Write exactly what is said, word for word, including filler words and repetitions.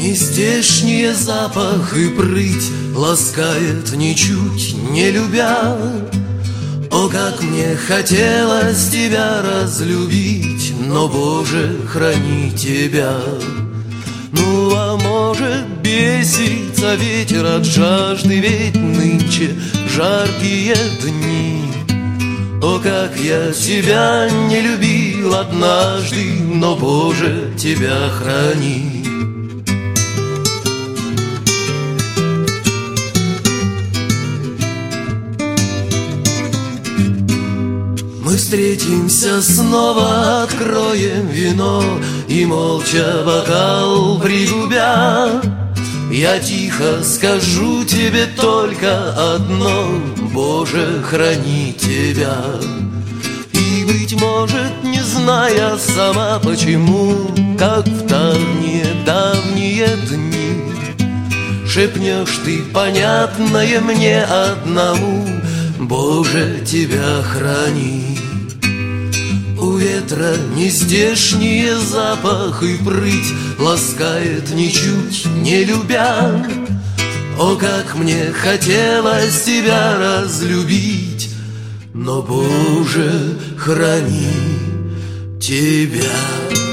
Нездешний запах и прыть ласкает ничуть не любя. О, как мне хотелось тебя разлюбить, но, Боже, храни тебя. Ну, а может, бесится ветер от жажды, ведь нынче жаркие дни. О, как я тебя не любил однажды, но, Боже, тебя храни. Мы встретимся снова, откроем вино и молча бокал пригубя. Я тихо скажу тебе только одно: Боже, храни тебя. И, быть может, не зная сама почему, как в давние-давние дни, шепнешь ты понятное мне одному: Боже, тебя храни. У ветра нездешний запах и прыть ласкает ничуть не любя. О, как мне хотелось тебя разлюбить, но, Боже, храни тебя.